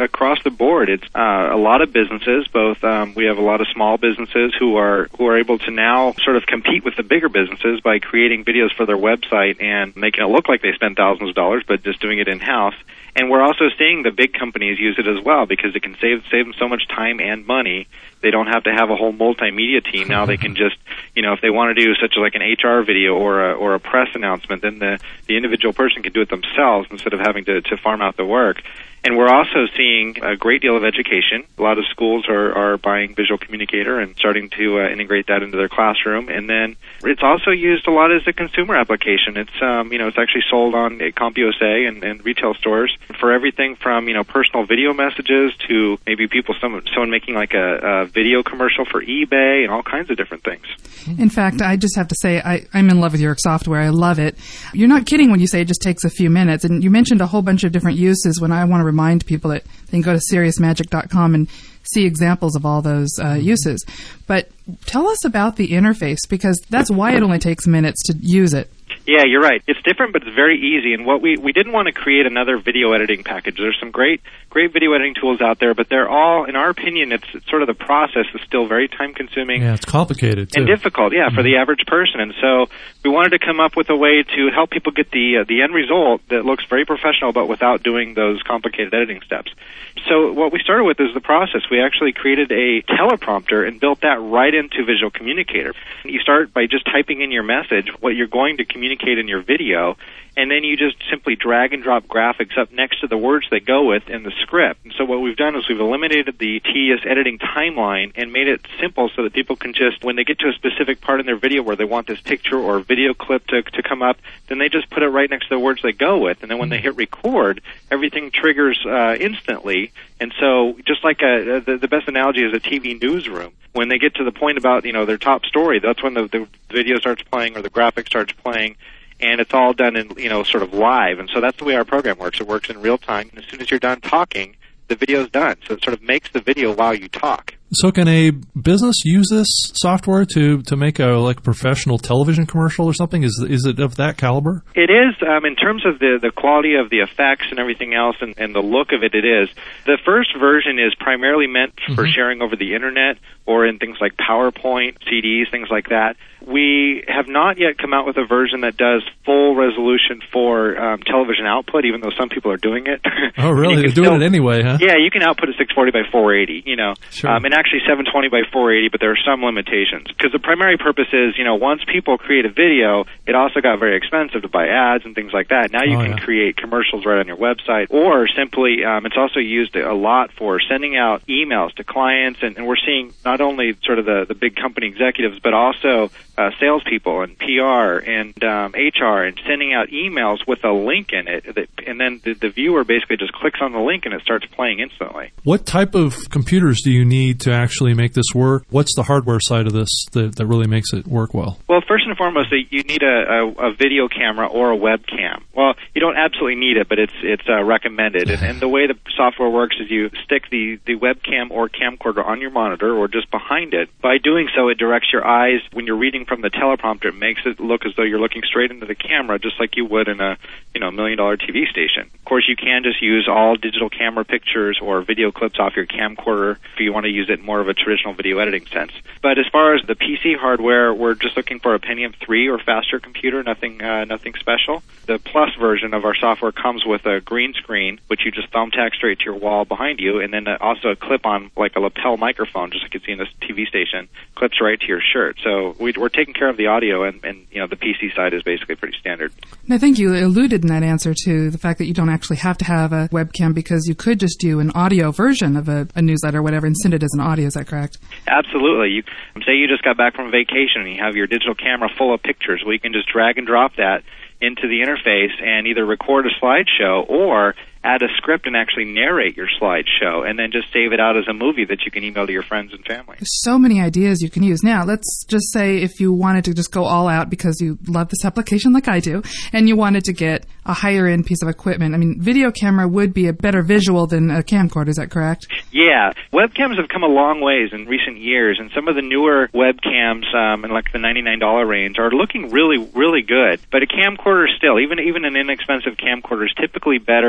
the board. It's uh, a lot of businesses, both um, we have a lot of small businesses who are who are able to now sort of compete with the bigger businesses by creating videos for their website and making it look like they spend thousands of dollars, but just doing it in-house. And we're also seeing the big companies use it as well because it can save save them so much time and money. They don't have to have a whole multimedia team. Now they can just, you know, if they want to do such like an H R video or a, or a press announcement, then the, the individual person can do it themselves instead of having to, to farm out the work. And we're also seeing a great deal of education. A lot of schools are, are buying Visual Communicator and starting to uh, integrate that into their classroom. And then it's also used a lot as a consumer application. It's, um, you know, it's actually sold on CompUSA and, and retail stores for everything from, you know, personal video messages to maybe people, someone, someone making like a, a video commercial for eBay and all kinds of different things. In fact, I just have to say I, I'm in love with your software. I love it. You're not kidding when you say it just takes a few minutes. And you mentioned a whole bunch of different uses when I want to remind people that they can go to Serious Magic dot com and see examples of all those uh, uses. But tell us about the interface, because that's why it only takes minutes to use it. Yeah, you're right. It's different, but it's very easy. And what we we didn't want to create another video editing package. There's some great great video editing tools out there, but they're all, in our opinion, it's, it's sort of the process is still very time consuming. Yeah, it's complicated too. And difficult. Yeah, mm-hmm. for the average person. And so we wanted to come up with a way to help people get the uh, the end result that looks very professional, but without doing those complicated editing steps. So what we started with is the process. We actually created a teleprompter and built that right into Visual Communicator. You start by just typing in your message, what you're going to communicate in your video, and then you just simply drag and drop graphics up next to the words they go with in the script. And so what we've done is we've eliminated the tedious editing timeline and made it simple so that people can just, when they get to a specific part in their video where they want this picture or video clip to, to come up, then they just put it right next to the words they go with. And then when they hit record, everything triggers uh, instantly. And so just like a, the, the best analogy is a T V newsroom. When they get to the point about, you know, their top story, that's when the, the video starts playing or the graphic starts playing. And it's all done in, you know, sort of live. And so that's the way our program works. It works in real time. And as soon as you're done talking, the video's done. So it sort of makes the video while you talk. So can a business use this software to, to make a like professional television commercial or something? Is is it of that caliber? It is. Um, in terms of the, the quality of the effects and everything else and, and the look of it, it is. The first version is primarily meant for mm-hmm. sharing over the Internet or in things like PowerPoint, C Ds, things like that. We have not yet come out with a version that does full resolution for um, television output, even though some people are doing it. Oh, really? They're doing still, it anyway, huh? Yeah, you can output at six forty by four eighty, you know, sure. um, and actually seven twenty by four eighty, but there are some limitations. Because the primary purpose is, you know, once people create a video, it also got very expensive to buy ads and things like that. Now you oh, can yeah. create commercials right on your website, or simply, um, it's also used a lot for sending out emails to clients, and, and we're seeing not only sort of the, the big company executives, but also uh, salespeople and P R and um, H R, and sending out emails with a link in it, that, and then the, the viewer basically just clicks on the link and it starts playing instantly. What type of computers do you need to actually make this work? What's the hardware side of this that, that really makes it work well? Well, first and foremost, you need a, a, a video camera or a webcam. Well, you don't absolutely need it, but it's it's uh, recommended. And, and the way the software works is you stick the, the webcam or camcorder on your monitor or just behind it. By doing so, it directs your eyes when you're reading from the teleprompter. It makes it look as though you're looking straight into the camera, just like you would in a you know million dollar T V station. Of course, you can just use all digital camera pictures or video clips off your camcorder if you want to use it in more of a traditional video editing sense. But as far as the P C hardware, we're just looking for a Pentium three or faster computer, nothing uh, nothing special. The Plus version of our software comes with a green screen, which you just thumbtack straight to your wall behind you, and then also a clip-on, like a lapel microphone, just like you see in this T V station, clips right to your shirt. So we, we're taking care of the audio, and, and you know the P C side is basically pretty standard. And I think you alluded in that answer to the fact that you don't actually have to have a webcam, because you could just do an audio version of a, a newsletter or whatever and send it as an audio. Is that correct? Absolutely. You say you just got back from vacation and you have your digital camera full of pictures. Well, you can just drag and drop that into the interface and either record a slideshow or add a script and actually narrate your slideshow, and then just save it out as a movie that you can email to your friends and family. There's so many ideas you can use. Now, let's just say if you wanted to just go all out because you love this application like I do, and you wanted to get a higher-end piece of equipment. I mean, video camera would be a better visual than a camcorder, is that correct? Yeah. Webcams have come a long ways in recent years, and some of the newer webcams um, in like the ninety-nine dollars range are looking really, really good. But a camcorder still, even even an inexpensive camcorder is typically better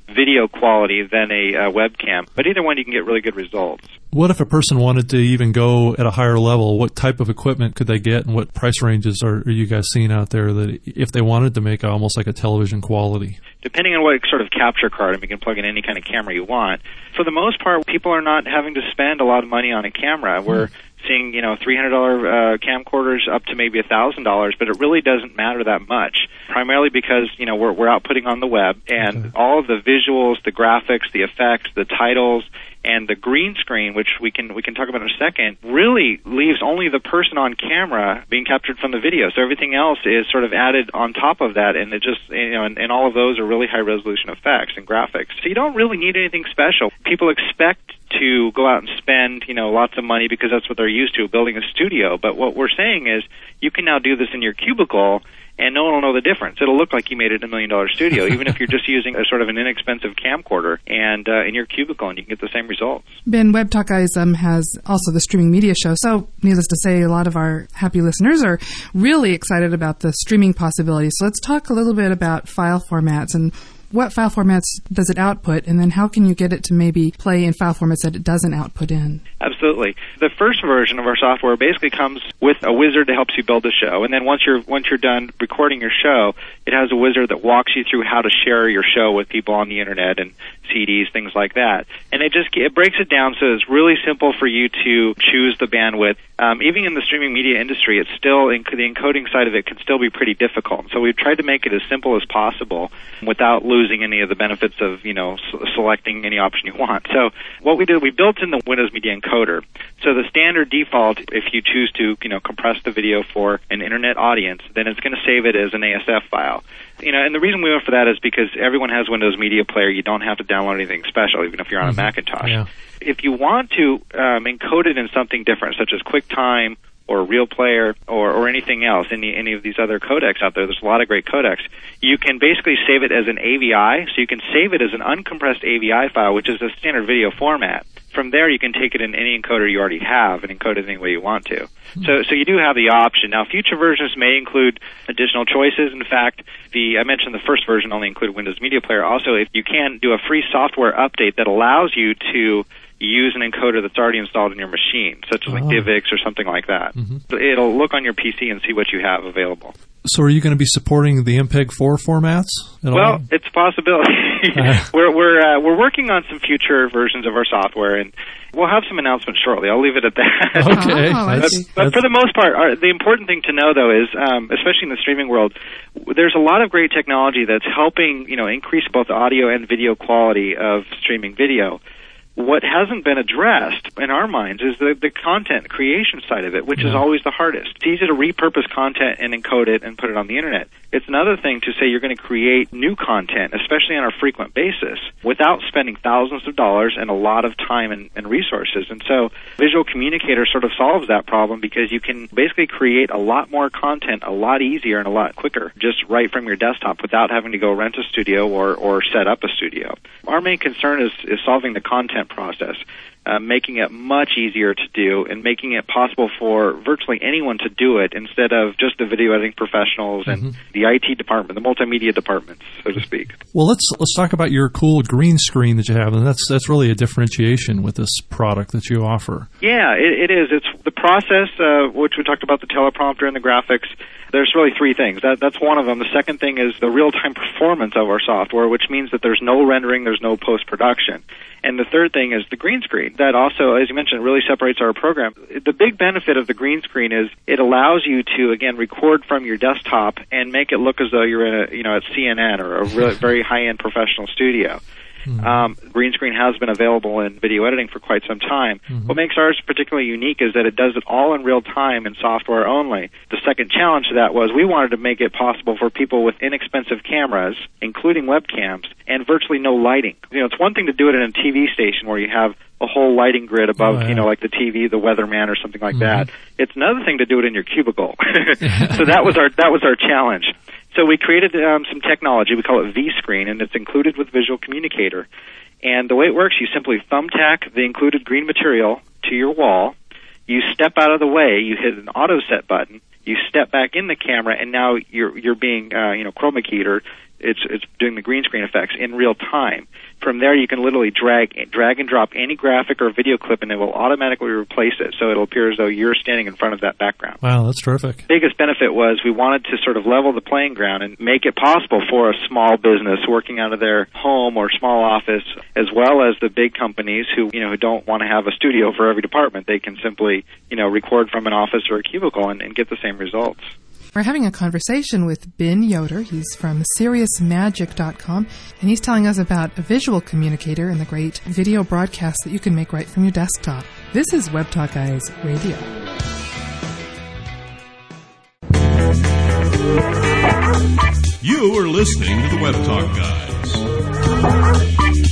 video quality than a uh, webcam. But either one, you can get really good results. What if a person wanted to even go at a higher level? What type of equipment could they get, and what price ranges are, are you guys seeing out there that if they wanted to make almost like a television quality? Depending on what sort of capture card, and you can plug in any kind of camera you want. For the most part, people are not having to spend a lot of money on a camera. We're seeing, you know, three hundred dollars uh, camcorders up to maybe one thousand dollars, but it really doesn't matter that much, primarily because, you know, we're, we're outputting on the web, and okay. all of the visuals, the graphics, the effects, the titles, and the green screen, which we can we can talk about in a second, really leaves only the person on camera being captured from the video. So everything else is sort of added on top of that, and it just, you know, and, and all of those are really high resolution effects and graphics. So you don't really need anything special. People expect to go out and spend, you know, lots of money because that's what they're used to, building a studio. But what we're saying is you can now do this in your cubicle, and no one will know the difference. It'll look like you made it in a million dollar studio, even if you're just using a sort of an inexpensive camcorder and uh, in your cubicle, and you can get the same results. Ben, Web Talk Guys um, has also the streaming media show. So, needless to say, a lot of our happy listeners are really excited about the streaming possibilities. So let's talk a little bit about file formats and what file formats does it output, and then how can you get it to maybe play in file formats that it doesn't output in? Absolutely. The first version of our software basically comes with a wizard that helps you build a show, and then once you're once you're done recording your show, it has a wizard that walks you through how to share your show with people on the internet and C Ds, things like that. And it just it breaks it down so it's really simple for you to choose the bandwidth. Um, even in the streaming media industry, it's still the encoding side of it can still be pretty difficult. So we've tried to make it as simple as possible without losing any of the benefits of, you know, s- selecting any option you want. So what we did, we built in the Windows Media Encoder. So the standard default, if you choose to, you know, compress the video for an internet audience, then it's going to save it as an A S F file. You know, and the reason we went for that is because everyone has Windows Media Player. You don't have to download anything special, even if you're on mm-hmm. a Macintosh. Yeah. If you want to um, encode it in something different, such as QuickTime or Real Player or, or anything else, any any of these other codecs out there, there's a lot of great codecs, you can basically save it as an A V I. So you can save it as an uncompressed A V I file, which is a standard video format. From there, you can take it in any encoder you already have and encode it any way you want to. So, so you do have the option. Now, future versions may include additional choices. In fact, the I mentioned the first version only included Windows Media Player. Also, if you can do a free software update that allows you to use an encoder that's already installed in your machine, such as like oh. DivX or something like that. Mm-hmm. So it'll look on your P C and see what you have available. So are you going to be supporting the M P E G four formats at well, all? It's a possibility. uh. We're we're uh, we're working on some future versions of our software, and we'll have some announcements shortly. I'll leave it at that. Okay. Oh, but, but for the most part, our, the important thing to know, though, is um, especially in the streaming world, there's a lot of great technology that's helping, you know, increase both audio and video quality of streaming video. What hasn't been addressed in our minds is the, the content creation side of it, which yeah. is always the hardest. It's easy to repurpose content and encode it and put it on the internet. It's another thing to say you're going to create new content, especially on a frequent basis, without spending thousands of dollars and a lot of time and, and resources. And so Visual Communicator sort of solves that problem because you can basically create a lot more content a lot easier and a lot quicker, just right from your desktop without having to go rent a studio or, or set up a studio. Our main concern is, is solving the content process, uh, making it much easier to do and making it possible for virtually anyone to do it instead of just the video editing professionals mm-hmm. and the I T department, the multimedia departments, so to speak. Well, let's let's talk about your cool green screen that you have, and that's that's really a differentiation with this product that you offer. Yeah, it, it is. It's the process, uh, which we talked about, the teleprompter and the graphics. There's really three things. That, that's one of them. The second thing is the real-time performance of our software, which means that there's no rendering, there's no post-production. And the third thing is the green screen. That also, as you mentioned, really separates our program. The big benefit of the green screen is it allows you to, again, record from your desktop and make it look as though you're in a, you know, at C N N or a really very high-end professional studio. Mm-hmm. Um, green screen has been available in video editing for quite some time. Mm-hmm. What makes ours particularly unique is that it does it all in real time in software only. The second challenge to that was we wanted to make it possible for people with inexpensive cameras, including webcams, and virtually no lighting. You know, it's one thing to do it in a T V station where you have a whole lighting grid above, oh, yeah. you know, like the T V, the weatherman, or something like mm-hmm. that. It's another thing to do it in your cubicle. So that was our that was our challenge. So we created um, some technology. We call it vScreen, and it's included with Visual Communicator. And the way it works, you simply thumbtack the included green material to your wall. You step out of the way. You hit an auto set button. You step back in the camera, and now you're you're being uh, you know chroma keyed or it's it's doing the green screen effects in real time. From there, you can literally drag drag and drop any graphic or video clip, and it will automatically replace it, so it'll appear as though you're standing in front of that background. Wow, that's terrific. The biggest benefit was we wanted to sort of level the playing ground and make it possible for a small business working out of their home or small office, as well as the big companies who, you know, who don't want to have a studio for every department. They can simply, you know, record from an office or a cubicle and, and get the same results. We're having a conversation with Ben Yoder. He's from Serious Magic dot com, and he's telling us about a visual communicator and the great video broadcasts that you can make right from your desktop. This is Web Talk Guys Radio. You are listening to the Web Talk Guys.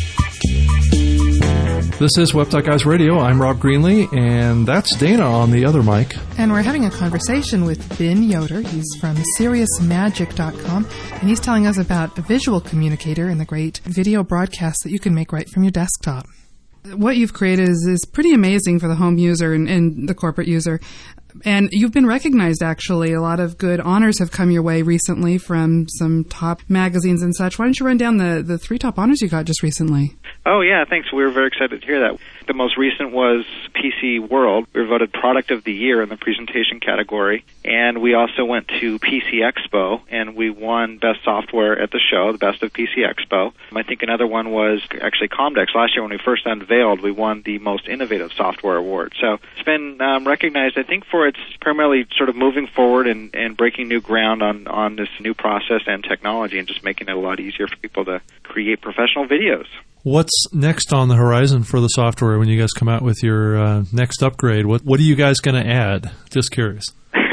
This is Web Talk Guys Radio. I'm Rob Greenlee, and that's Dana on the other mic. And we're having a conversation with Ben Yoder. He's from Serious Magic dot com, and he's telling us about a visual communicator and the great video broadcasts that you can make right from your desktop. What you've created is, is pretty amazing for the home user and, and the corporate user. And you've been recognized, actually. A lot of good honors have come your way recently from some top magazines and such. Why don't you run down the, the three top honors you got just recently? Oh, yeah, thanks. We were very excited to hear that. The most recent was P C World. We were voted Product of the Year in the presentation category. And we also went to P C Expo, and we won Best Software at the show, the Best of P C Expo. I think another one was actually Comdex. Last year when we first unveiled, we won the Most Innovative Software Award. So it's been um, recognized, I think, for its primarily sort of moving forward and, and breaking new ground on, on this new process and technology and just making it a lot easier for people to create professional videos. What's next on the horizon for the software when you guys come out with your uh, next upgrade? What what are you guys going to add? Just curious.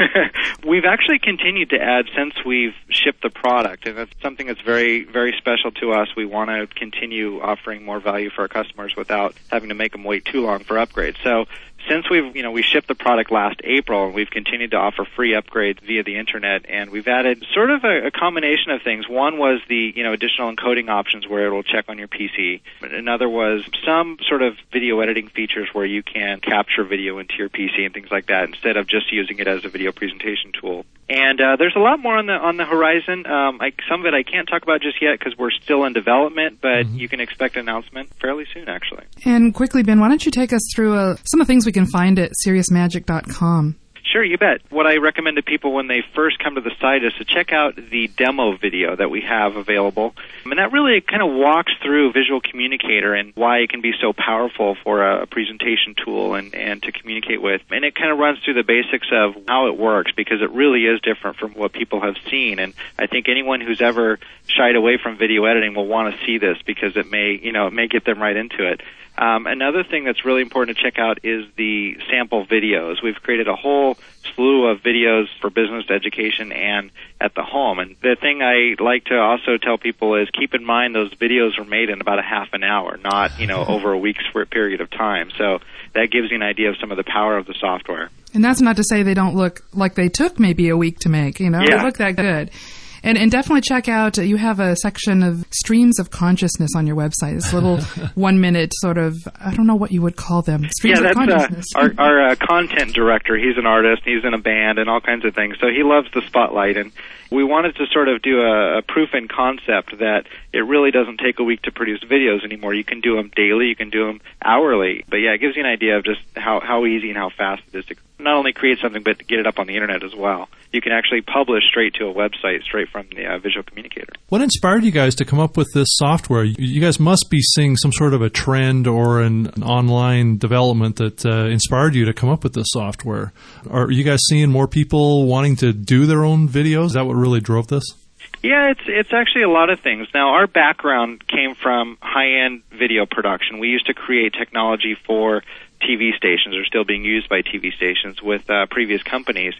We've actually continued to add since we've shipped the product, and that's something that's very, very special to us. We want to continue offering more value for our customers without having to make them wait too long for upgrades. So since we've, you know, we shipped the product last April, and we've continued to offer free upgrades via the internet, and we've added sort of a, a combination of things. One was the, you know, additional encoding options where it'll check on your P C. Another was some sort of video editing features where you can capture video into your P C and things like that instead of just using it as a video presentation tool. And uh, there's a lot more on the on the horizon. Um, I, some of it I can't talk about just yet because we're still in development, but mm-hmm. you can expect an announcement fairly soon, actually. And quickly, Ben, why don't you take us through uh, some of the things we can find at Serious Magic dot com? Sure, you bet. What I recommend to people when they first come to the site is to check out the demo video that we have available. And that really kind of walks through Visual Communicator and why it can be so powerful for a presentation tool and, and to communicate with. And it kind of runs through the basics of how it works because it really is different from what people have seen. And I think anyone who's ever shied away from video editing will want to see this because it may, you know, it may get them right into it. Um, another thing that's really important to check out is the sample videos. We've created a whole slew of videos for business, education, and at the home. And the thing I like to also tell people is keep in mind those videos were made in about a half an hour, not, you know, over a week's period of time. So that gives you an idea of some of the power of the software. And that's not to say they don't look like they took maybe a week to make, you know, yeah. They look that good. And, and definitely check out, uh, you have a section of streams of consciousness on your website. This little one-minute sort of, I don't know what you would call them, streams yeah, of consciousness. Yeah, that's uh, our, our uh, content director. He's an artist. He's in a band and all kinds of things. So he loves the spotlight. And we wanted to sort of do a, a proof in concept that it really doesn't take a week to produce videos anymore. You can do them daily. You can do them hourly. But, yeah, it gives you an idea of just how, how easy and how fast it is to not only create something, but to get it up on the internet as well. You can actually publish straight to a website, straight from the uh, Visual Communicator. What inspired you guys to come up with this software? You guys must be seeing some sort of a trend or an, an online development that uh, inspired you to come up with this software. Are you guys seeing more people wanting to do their own videos? Is that what really drove this? Yeah, it's it's actually a lot of things. Now, our background came from high-end video production. We used to create technology for T V stations, or still being used by T V stations with uh, previous companies.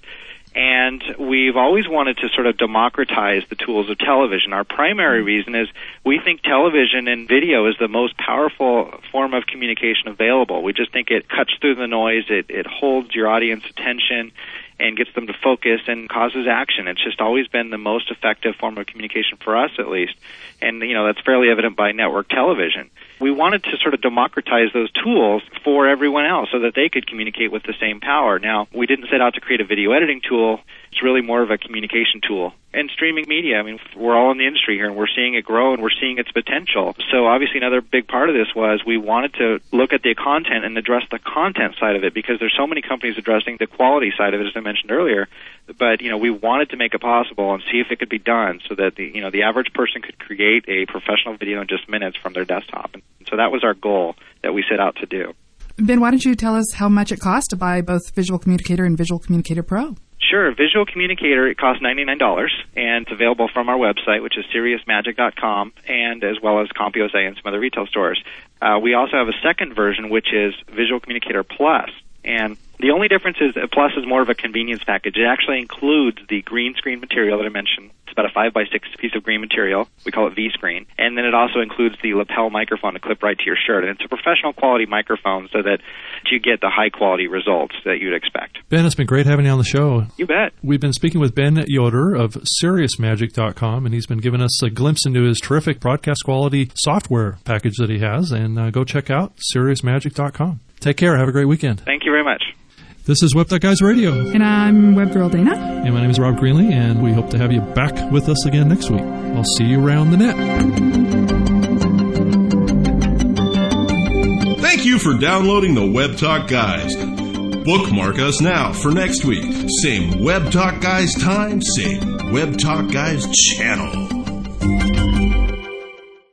And we've always wanted to sort of democratize the tools of television. Our primary reason is we think television and video is the most powerful form of communication available. We just think it cuts through the noise, it, it holds your audience attention, and gets them to focus and causes action. It's just always been the most effective form of communication for us, at least. And, you know, that's fairly evident by network television. We wanted to sort of democratize those tools for everyone else so that they could communicate with the same power. Now, we didn't set out to create a video editing tool. It's it's really more of a communication tool. And streaming media, I mean, we're all in the industry here, and we're seeing it grow, and we're seeing its potential. So obviously another big part of this was we wanted to look at the content and address the content side of it, because there's so many companies addressing the quality side of it, as I mentioned earlier. But, you know, we wanted to make it possible and see if it could be done so that the, you know, the average person could create a professional video in just minutes from their desktop. And so that was our goal that we set out to do. Ben, why don't you tell us how much it costs to buy both Visual Communicator and Visual Communicator Pro? Sure. Visual Communicator, it costs ninety-nine dollars, and it's available from our website, which is Sirius Magic dot com, and as well as CompUSA and some other retail stores. Uh, we also have a second version, which is Visual Communicator Plus, and the only difference is uh, Plus is more of a convenience package. It actually includes the green screen material that I mentioned. It's about a five by six piece of green material. We call it V-screen. And then it also includes the lapel microphone to clip right to your shirt. And it's a professional quality microphone so that you get the high quality results that you'd expect. Ben, it's been great having you on the show. You bet. We've been speaking with Ben Yoder of Sirius Magic dot com, and he's been giving us a glimpse into his terrific broadcast quality software package that he has. And uh, go check out Sirius Magic dot com. Take care. Have a great weekend. Thank you very much. This is Web Tech Guys Radio. And I'm Web Girl Dana. And my name is Rob Greenlee, and we hope to have you back with us again next week. I'll see you around the net. Thank you for downloading the Web Talk Guys. Bookmark us now for next week. Same Web Talk Guys time, same Web Talk Guys channel.